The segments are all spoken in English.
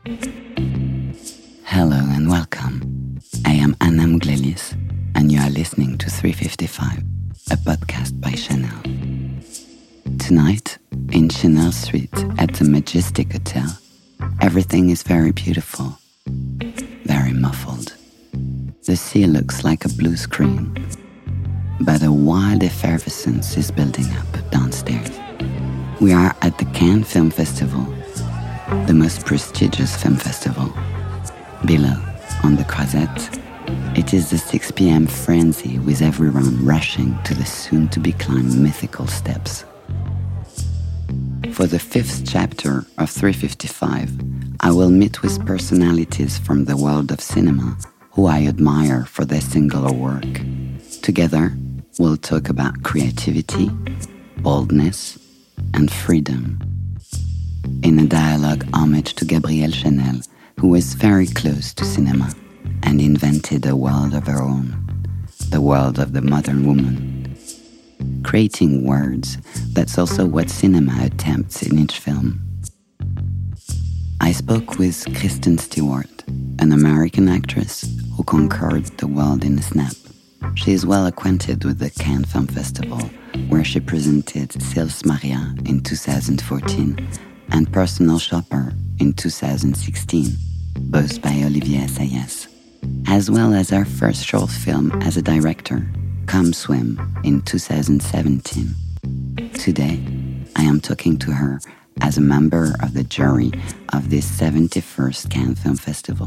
Hello and welcome. I am Anna Mouglalis, and you are listening to 355, a podcast by Chanel. Tonight, in Chanel Street at the Majestic Hotel, everything is very beautiful, very muffled. The sea looks like a blue screen, but a wild effervescence is building up downstairs. We are at the Cannes Film Festival, the most prestigious film festival. Below, on the Croisette, it is the 6 p.m. frenzy with everyone rushing to the soon-to-be-climbed mythical steps. For the 5th chapter of 355, I will meet with personalities from the world of cinema who I admire for their singular work. Together, we'll talk about creativity, boldness, and freedom. In a dialogue homage to Gabrielle Chanel, who was very close to cinema and invented a world of her own, the world of the modern woman. Creating words, that's also what cinema attempts in each film. I spoke with Kristen Stewart, an American actress who conquered the world in a snap. She is well acquainted with the Cannes Film Festival, where she presented Sils Maria in 2014 and Personal Shopper in 2016, both by Olivier Assayas, as well as her first short film as a director, Come Swim, in 2017. Today, I am talking to her as a member of the jury of this 71st Cannes Film Festival.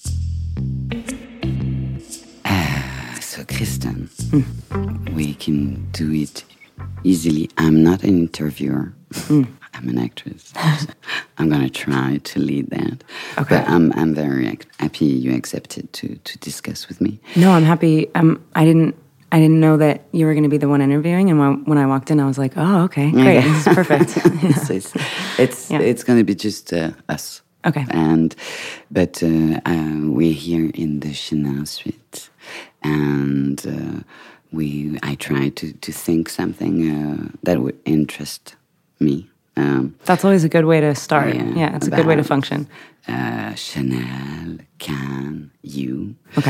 So, Kristen, we can do it easily. I'm not an interviewer. I'm an actress. I'm going to try to lead that. Okay. But I'm very happy you accepted to discuss with me. No, I'm happy. I didn't know that you were going to be the one interviewing, and when I walked in, I was like, oh, okay, great, this is perfect. So it's going to be just us. Okay. But we're here in the Chanel Street, and I tried to think something that would interest me. That's always a good way to start. Yeah, it's a good way to function. Chanel, Cannes, you. Okay.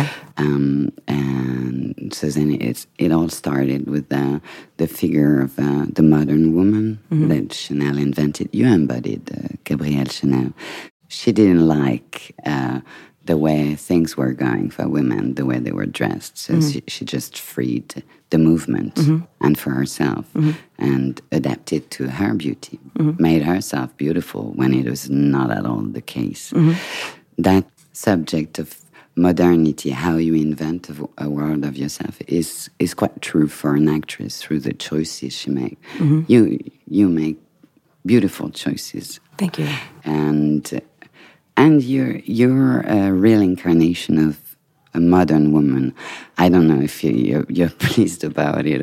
And so then it all started with the figure of the modern woman that Chanel invented. You embodied Gabrielle Chanel. She didn't like the way things were going for women, the way they were dressed. So she just freed the movement and for herself and adapted to her beauty, made herself beautiful when it was not at all the case. That subject of modernity, how you invent a world of yourself, is quite true for an actress through the choices she makes. You make beautiful choices. Thank you. And you're a real incarnation of a modern woman. I don't know if you're pleased about it,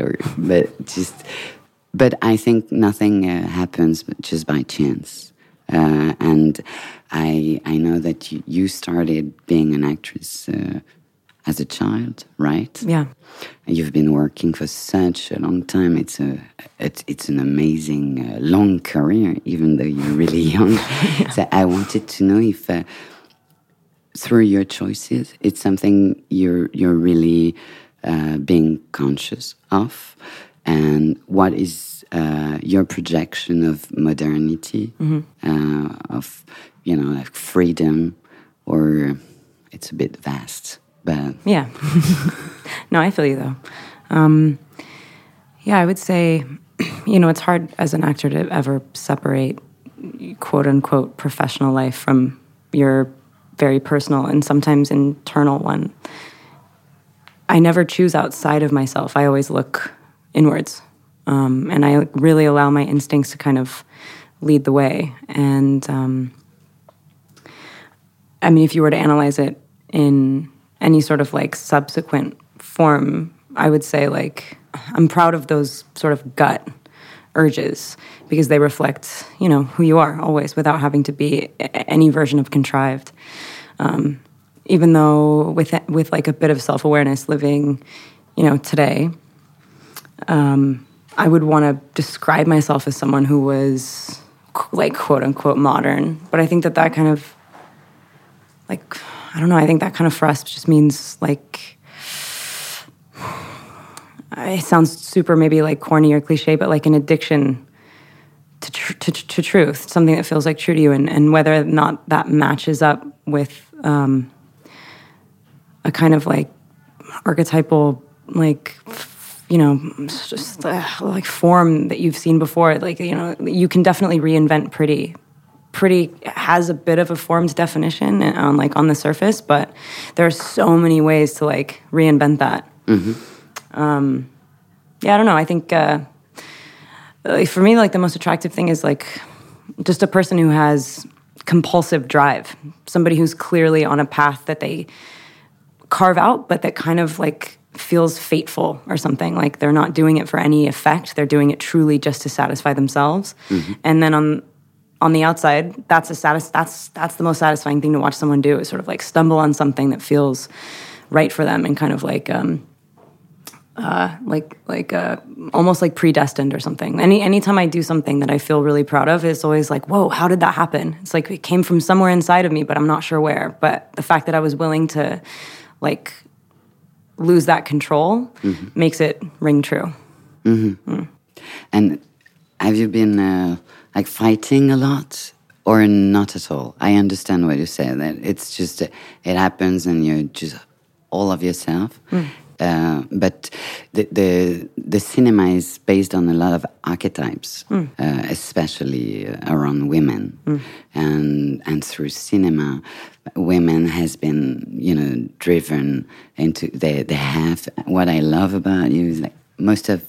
but I think nothing happens just by chance. And I know that you started being an actress as a child, right? Yeah. And you've been working for such a long time. It's an amazing long career, even though you're really young. Yeah. So I wanted to know if through your choices, it's something you're really being conscious of, and what is your projection of modernity, of like freedom, or it's a bit vast. But yeah. No, I feel you, though. Yeah, I would say, it's hard as an actor to ever separate quote-unquote professional life from your very personal and sometimes internal one. I never choose outside of myself. I always look inwards. And I really allow my instincts to kind of lead the way. And, if you were to analyze it in any sort of subsequent form, I would say I'm proud of those sort of gut urges because they reflect, who you are always without having to be any version of contrived. Even though with a bit of self-awareness living, today, I would want to describe myself as someone who was quote unquote modern. But I think that kind of like, I don't know, I think that kind of for us just means like, it sounds super maybe like corny or cliche, but like an addiction to truth, something that feels like true to you, and whether or not that matches up with a kind of like archetypal, like, you know, just like form that you've seen before. Like, you know, you can definitely reinvent pretty has a bit of a formed definition on like on the surface, but there are so many ways to like reinvent that. Yeah, I don't know. I think like for me, like the most attractive thing is like just a person who has compulsive drive, somebody who's clearly on a path that they carve out, but that kind of like feels fateful or something. Like they're not doing it for any effect; they're doing it truly just to satisfy themselves. And then on the outside, that's the most satisfying thing to watch someone do, is sort of like stumble on something that feels right for them and kind of like almost like predestined or something. Anytime I do something that I feel really proud of, it's always like, whoa, how did that happen? It's like it came from somewhere inside of me, but I'm not sure where. But the fact that I was willing to like lose that control makes it ring true. And have you been like fighting a lot or not at all? I understand what you say, that it's just it happens and you're just all of yourself. But the cinema is based on a lot of archetypes, especially around women, and through cinema, women has been, you know, driven into they have. What I love about you is like most of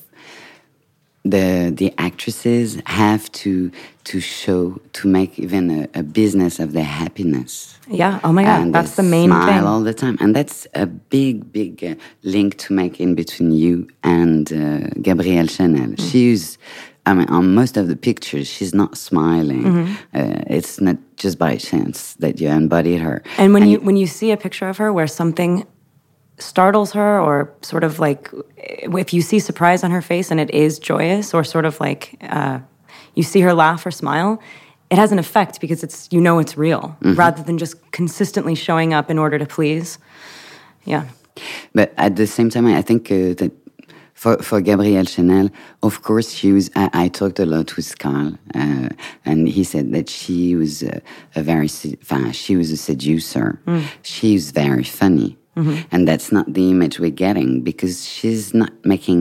the actresses have to show, to make even a business of their happiness. Yeah. Oh my God, and that's the main thing. Smile all the time, and that's a big link to make in between you and Gabrielle Chanel. She's, I mean, on most of the pictures, she's not smiling. It's not just by chance that you embodied her. And when you see a picture of her where something startles her, or sort of like if you see surprise on her face and it is joyous, or sort of like you see her laugh or smile, it has an effect because it's, you know, it's real, rather than just consistently showing up in order to please. Yeah. But at the same time, I think that for Gabrielle Chanel, of course, I talked a lot with Carl, and he said that she was she was a seducer. She's very funny. And that's not the image we're getting, because she's not making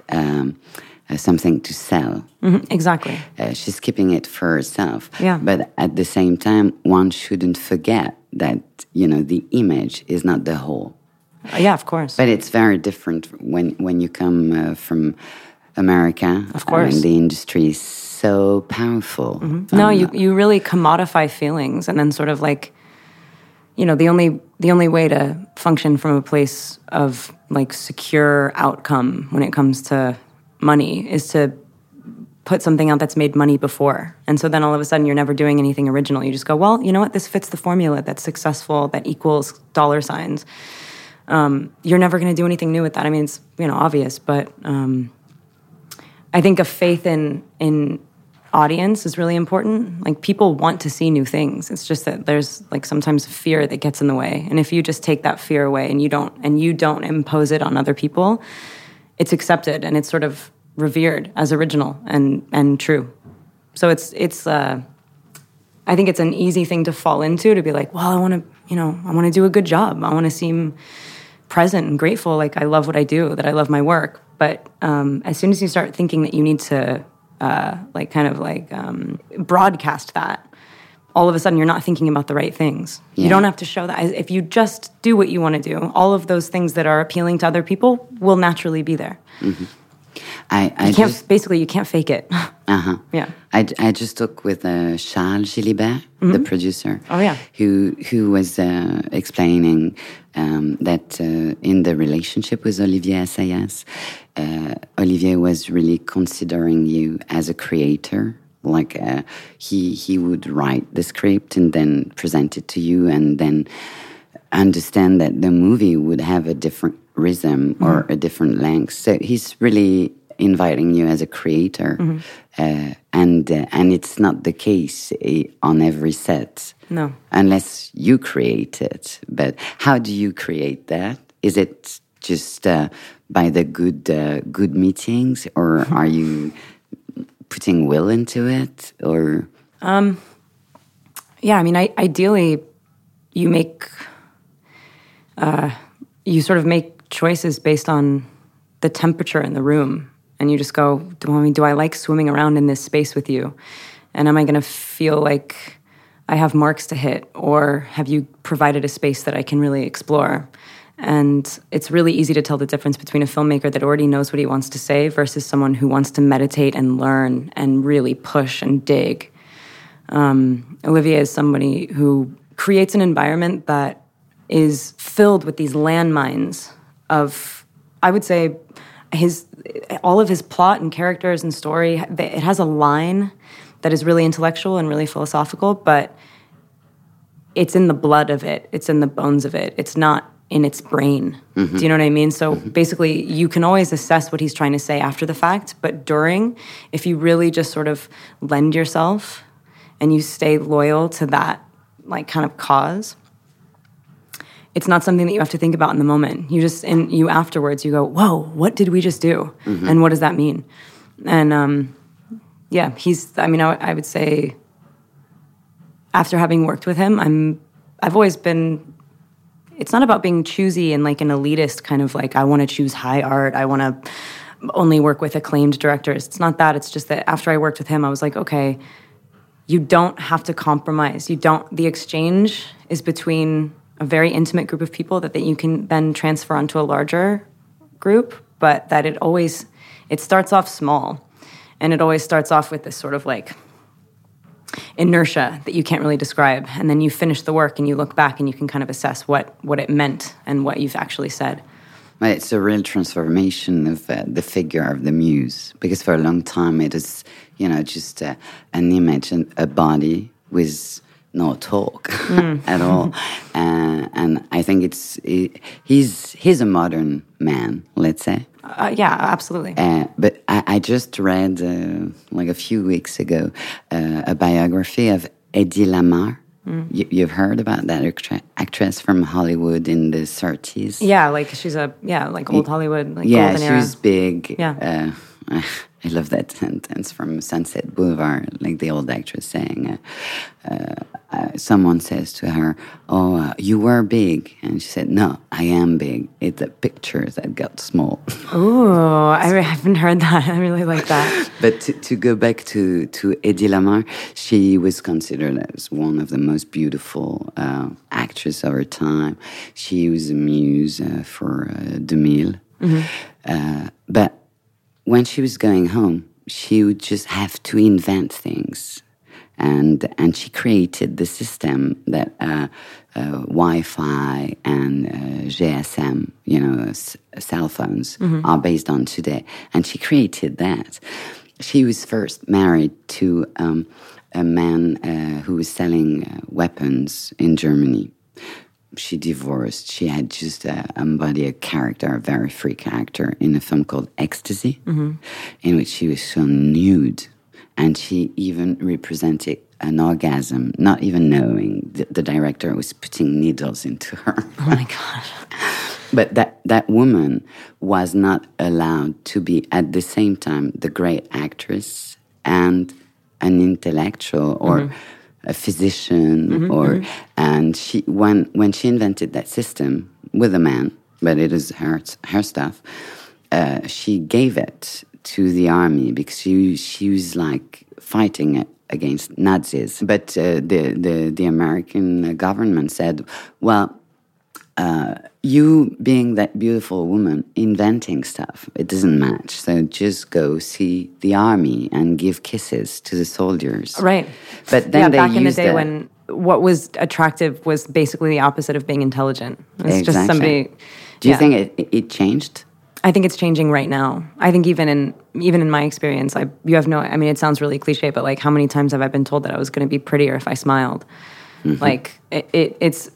it something to sell. Exactly. She's keeping it for herself. Yeah. But at the same time, one shouldn't forget that, you know, the image is not the whole. Yeah, of course. But it's very different when you come from America. Of course. And the industry is so powerful. No, you really commodify feelings, and then sort of like, you know, the only way to function from a place of like secure outcome when it comes to money is to put something out that's made money before. And so then all of a sudden you're never doing anything original. You just go, well, you know what? This fits the formula that's successful, that equals dollar signs. You're never going to do anything new with that. I mean, it's, you know, obvious, but I think a faith in audience is really important. Like, people want to see new things. It's just that there's like sometimes fear that gets in the way. And if you just take that fear away and you don't impose it on other people, it's accepted and it's sort of revered as original and true. So it's I think it's an easy thing to fall into, to be like, well, I want to do a good job. I want to seem present and grateful, like I love what I do, that I love my work. But as soon as you start thinking that you need to broadcast that, all of a sudden you're not thinking about the right things. Yeah. You don't have to show that. If you just do what you want to do, all of those things that are appealing to other people will naturally be there. You can't fake it. Yeah. I just talked with Charles Gilibert, the producer. Oh yeah. Who was explaining that in the relationship with Olivier Assayas, Olivier was really considering you as a creator. Like he would write the script and then present it to you, and then understand that the movie would have a different rhythm or a different length. So he's really inviting you as a creator, and it's not the case on every set. No, unless you create it. But how do you create that? Is it just by the good meetings, or are you putting will into it, or? Yeah, I mean, ideally, you sort of make choices based on the temperature in the room, and you just go, do I like swimming around in this space with you? And am I going to feel like I have marks to hit, or have you provided a space that I can really explore? And it's really easy to tell the difference between a filmmaker that already knows what he wants to say versus someone who wants to meditate and learn and really push and dig. Olivier is somebody who creates an environment that is filled with these landmines of, I would say, all of his plot and characters and story. It has a line that is really intellectual and really philosophical, but it's in the blood of it. It's in the bones of it. It's not in its brain. Do you know what I mean? So basically, you can always assess what he's trying to say after the fact, but during, if you really just sort of lend yourself and you stay loyal to that like kind of cause, it's not something that you have to think about in the moment. You afterwards, you go, whoa, what did we just do? And what does that mean? And yeah, I would say after having worked with him, I've always been, it's not about being choosy and like an elitist kind of like, I want to choose high art, I want to only work with acclaimed directors. It's not that. It's just that after I worked with him, I was like, okay, you don't have to compromise. The exchange is between a very intimate group of people that you can then transfer onto a larger group, but that it starts off small. And it always starts off with this sort of like inertia that you can't really describe. And then you finish the work and you look back and you can kind of assess what it meant and what you've actually said. Well, it's a real transformation of the figure of the muse, because for a long time it is, just an image and a body with no talk at all. And I think he's a modern man, let's say. Yeah, absolutely. But I just read, like a few weeks ago, a biography of Eddie Lamar. You've heard about that actress from Hollywood in the 30s? Yeah, like she's old Hollywood, like yeah, golden she era. was big. Yeah. I love that sentence from Sunset Boulevard, like the old actress saying, someone says to her, "Oh, you were big," and she said, "No, I am big. It's the pictures that got small." Oh, I haven't heard that. I really like that. But to go back to Eddie Lamar, she was considered as one of the most beautiful actresses of her time. She was a muse for DeMille. But when she was going home, she would just have to invent things. And she created the system that Wi-Fi and GSM, cell phones, are based on today. And she created that. She was first married to a man who was selling weapons in Germany. She divorced. She had just embodied a character, a very free character, in a film called Ecstasy, in which she was so nude. And she even represented an orgasm, not even knowing the director was putting needles into her. Oh my gosh. But that woman was not allowed to be at the same time the great actress and an intellectual or a physician and she when she invented that system with a man, but it is her stuff, she gave it to the army because she was like fighting it against Nazis. But the American government said, well, you being that beautiful woman inventing stuff, it doesn't match. So just go see the army and give kisses to the soldiers. Right. But then back in the day when what was attractive was basically the opposite of being intelligent. It's just somebody. Do you think it changed? I think it's changing right now. I think even in my experience, it sounds really cliche, but like how many times have I been told that I was going to be prettier if I smiled? Like it's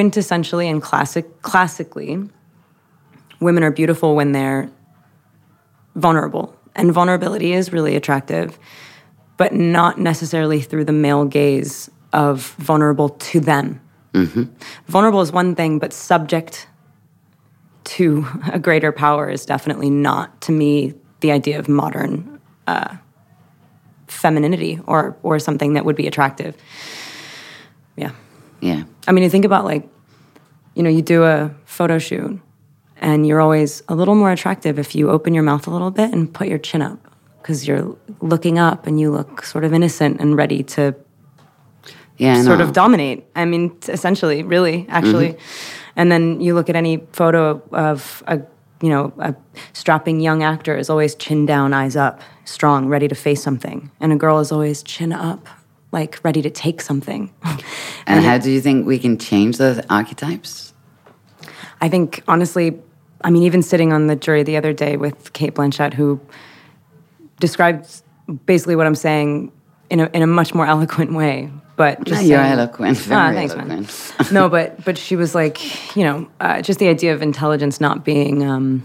quintessentially and classically, women are beautiful when they're vulnerable. And vulnerability is really attractive, but not necessarily through the male gaze of vulnerable to them. Mm-hmm. Vulnerable is one thing, but subject to a greater power is definitely not, to me, the idea of modern femininity or something that would be attractive. Yeah. Yeah. I mean, you think about, like, you know, you do a photo shoot and you're always a little more attractive if you open your mouth a little bit and put your chin up, because you're looking up and you look sort of innocent and ready to sort of dominate. I mean, essentially, really, actually. Mm-hmm. And then you look at any photo of a strapping young actor is always chin down, eyes up, strong, ready to face something. And a girl is always chin up, like ready to take something. And how do you think we can change those archetypes? I think, honestly, I mean, even sitting on the jury the other day with Cate Blanchett, who described basically what I'm saying in a much more eloquent way. But just you're eloquent, very thanks, eloquent. Man. No, but she was like, just the idea of intelligence not being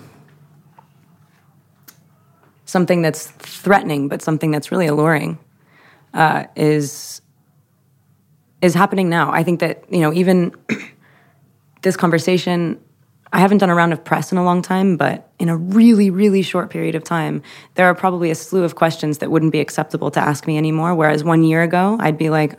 something that's threatening, but something that's really alluring, is happening now. I think that, even this conversation, I haven't done a round of press in a long time, but in a really, really short period of time, there are probably a slew of questions that wouldn't be acceptable to ask me anymore, whereas 1 year ago, I'd be like,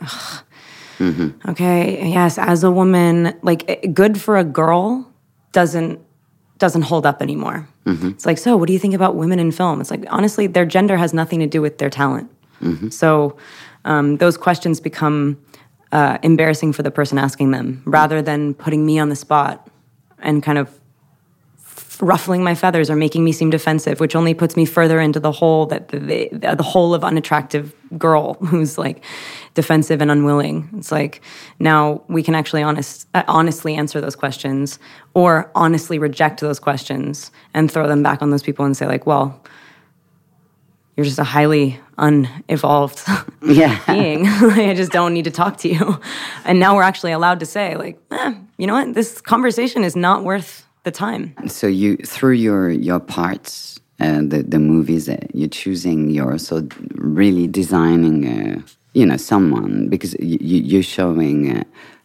okay, yes, as a woman, like, good for a girl doesn't hold up anymore. Mm-hmm. It's like, so what do you think about women in film? It's like, honestly, their gender has nothing to do with their talent. Mm-hmm. So those questions become embarrassing for the person asking them, rather than putting me on the spot and kind of ruffling my feathers or making me seem defensive, which only puts me further into the hole that the hole of unattractive girl who's, like, defensive and unwilling. It's like, now we can actually honestly answer those questions, or honestly reject those questions and throw them back on those people and say, like, well, you're just a highly unevolved being. I just don't need to talk to you. And now we're actually allowed to say, like, you know what? This conversation is not worth the time. So you, through your parts, the movies that you're choosing, you're also really designing, someone, because you're showing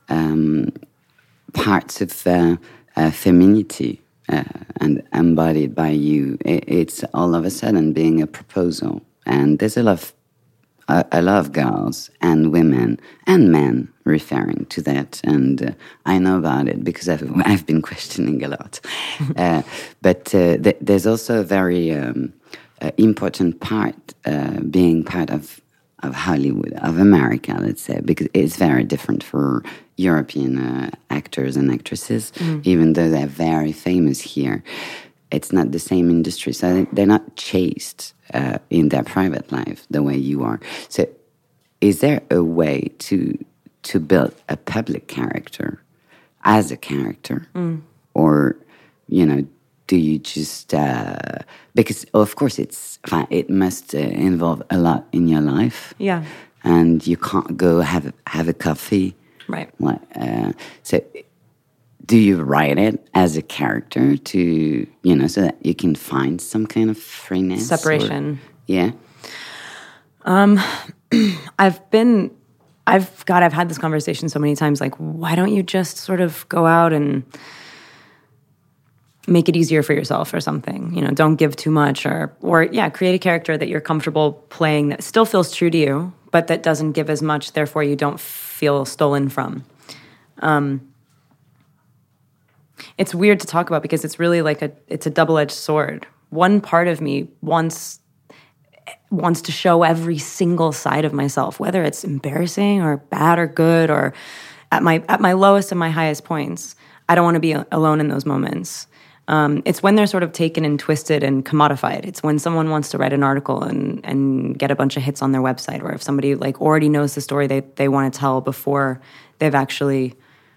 parts of femininity. And embodied by you, it's all of a sudden being a proposal. And there's a lot of girls and women and men referring to that, and I know about it because I've been questioning a lot. But there's also a very important part, being part of Hollywood, of America, let's say, because it's very different for European actors and actresses, even though they're very famous here. It's not the same industry, so they're not chased in their private life the way you are. So is there a way to build a public character as a character? Or, do you just... because, of course, it must involve a lot in your life. Yeah. And you can't go have a coffee. Right. So do you write it as a character to, so that you can find some kind of freeness? Separation. Yeah. I've had this conversation so many times, like, why don't you just sort of go out and make it easier for yourself or something? Don't give too much, or create a character that you're comfortable playing that still feels true to you, but that doesn't give as much, therefore you don't feel stolen from. It's weird to talk about because it's really like it's a double-edged sword. One part of me wants to show every single side of myself, whether it's embarrassing or bad or good, or at my lowest and my highest points. I don't want to be alone in those moments. It's when they're sort of taken and twisted and commodified. It's when someone wants to write an article and get a bunch of hits on their website, or if somebody, like, already knows the story they want to tell before they've actually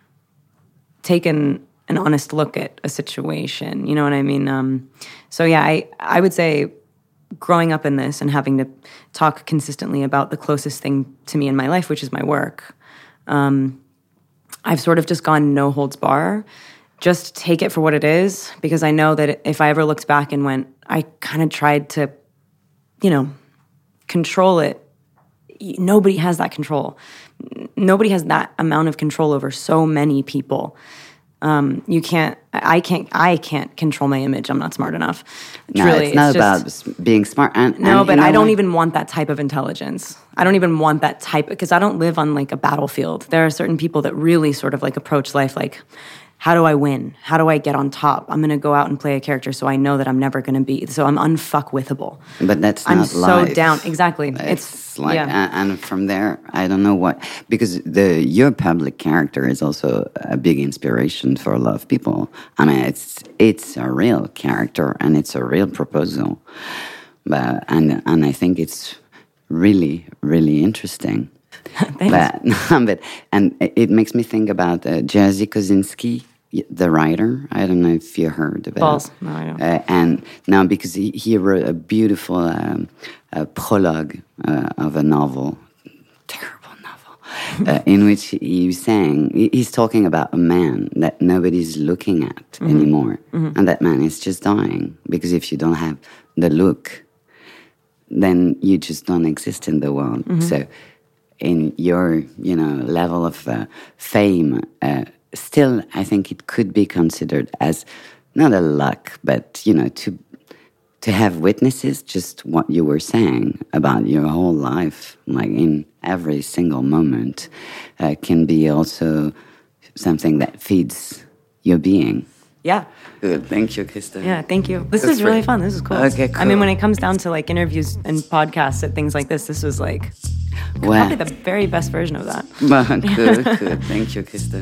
taken an honest look at a situation. You know what I mean? So yeah, I would say, growing up in this and having to talk consistently about the closest thing to me in my life, which is my work, I've sort of just gone no holds bar, just take it for what it is, because I know that if I ever looked back and went, I kind of tried to, control it. Nobody has that control. Nobody has that amount of control over so many people. I can't control my image. I'm not smart enough. Truly, it's not about being smart. But I don't even want that type of intelligence. I don't even want that type, because I don't live on like a battlefield. There are certain people that really sort of like approach life like, how do I win? How do I get on top? I'm going to go out and play a character so I know that I'm never going to be. So I'm unfuckwithable. But that's not life. I'm so down. Exactly. It's like, and from there, I don't know what, because your public character is also a big inspiration for a lot of people. I mean, it's a real character and it's a real proposal. But and I think it's really, really interesting. But it makes me think about Jerzy Kosinski, the writer. I don't know if you heard of it. Balls. No, I don't. And now, because he wrote a beautiful prologue of a novel, terrible novel, in which he's talking about a man that nobody's looking at anymore. And that man is just dying, because if you don't have the look, then you just don't exist in the world. So in your, level of fame, still, I think it could be considered as not a luck, but, to have witnesses, just what you were saying about your whole life, like in every single moment, can be also something that feeds your being. Yeah. Good. Thank you, Krista. Yeah, thank you. This is really fun. This is cool. Okay, cool. I mean, when it comes down to like interviews and podcasts and things like this was like probably the very best version of that. Good. Thank you, Krista.